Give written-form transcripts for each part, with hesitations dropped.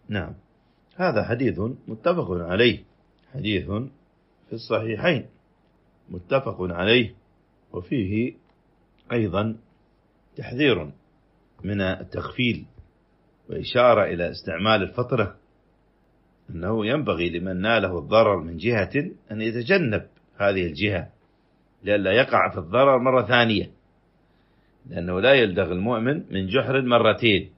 نعم، هذا حديث متفق عليه، حديث في الصحيحين متفق عليه، وفيه أيضا تحذير من التغفيل وإشارة إلى استعمال الفطرة، أنه ينبغي لمن ناله الضرر من جهة أن يتجنب هذه الجهة لئلا يقع في الضرر مرة ثانية، لأنه لا يلدغ المؤمن من جحر مرتين.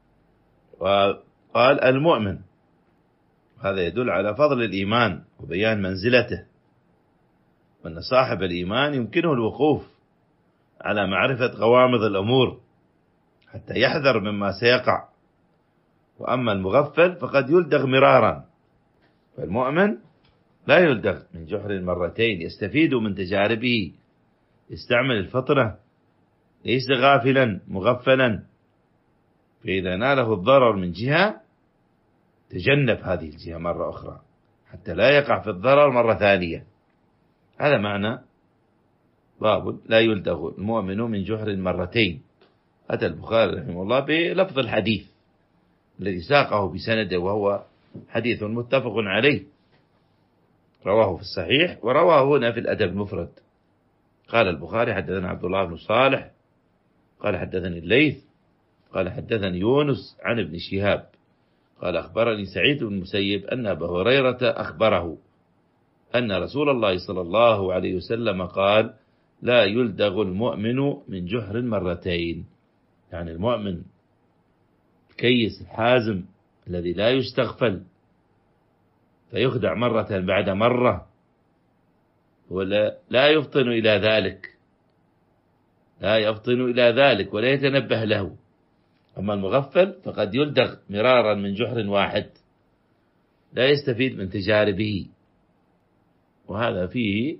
وقال المؤمن، هذا يدل على فضل الإيمان وبيان منزلته، وأن صاحب الإيمان يمكنه الوقوف على معرفة غوامض الأمور حتى يحذر مما سيقع. وأما المغفل فقد يلدغ مرارا، فالمؤمن لا يلدغ من جحر مرتين، يستفيد من تجاربه، يستعمل الفطرة، ليس غافلا مغفلا. فإذا ناله الضرر من جهة تجنب هذه الجهة مرة أخرى حتى لا يقع في الضرر مرة ثانية. هذا معنى باب لا يلدغ المؤمن من جحر مرتين. أتى البخاري رحمه الله بلفظ الحديث الذي ساقه بسنده، وهو حديث متفق عليه، رواه في الصحيح ورواه هنا في الأدب المفرد. قال البخاري: حدثنا عبد الله بن صالح قال حدثني الليث قال حدثني يونس عن ابن شهاب قال أخبرني سعيد بن المسيب أن أبا هريرة أخبره أن رسول الله صلى الله عليه وسلم قال: لا يلدغ المؤمن من جحر مرتين. يعني المؤمن الكيس الحازم الذي لا يستغفل فيخدع مرة بعد مرة، ولا لا يفطن إلى ذلك، لا يفطن إلى ذلك ولا يتنبه له. أما المغفل فقد يلدغ مرارا من جحر واحد، لا يستفيد من تجاربه. وهذا فيه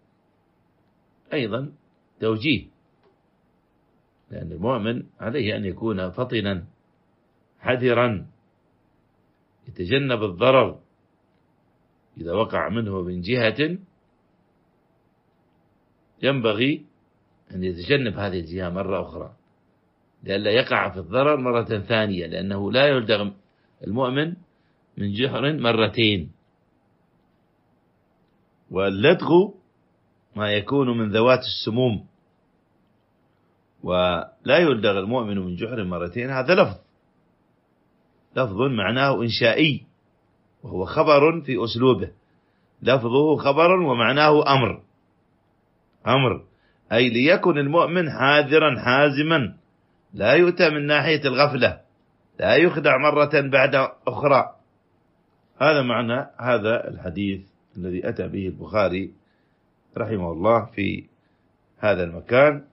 أيضا توجيه، لأن المؤمن عليه أن يكون فطنا حذرا، يتجنب الضرر إذا وقع منه من جهة، ينبغي أن يتجنب هذه الجهة مرة أخرى لئلا يقع في الضرر مرة ثانية، لأنه لا يلدغ المؤمن من جحر مرتين. واللدغ ما يكون من ذوات السموم، ولا يلدغ المؤمن من جحر مرتين هذا لفظ معناه إنشائي، وهو خبر في أسلوبه، لفظه خبر ومعناه أمر، أي ليكن المؤمن حاذرا حازما، لا يؤتى من ناحية الغفلة، لا يخدع مرة بعد أخرى. هذا معنى هذا الحديث الذي أتى به البخاري رحمه الله في هذا المكان،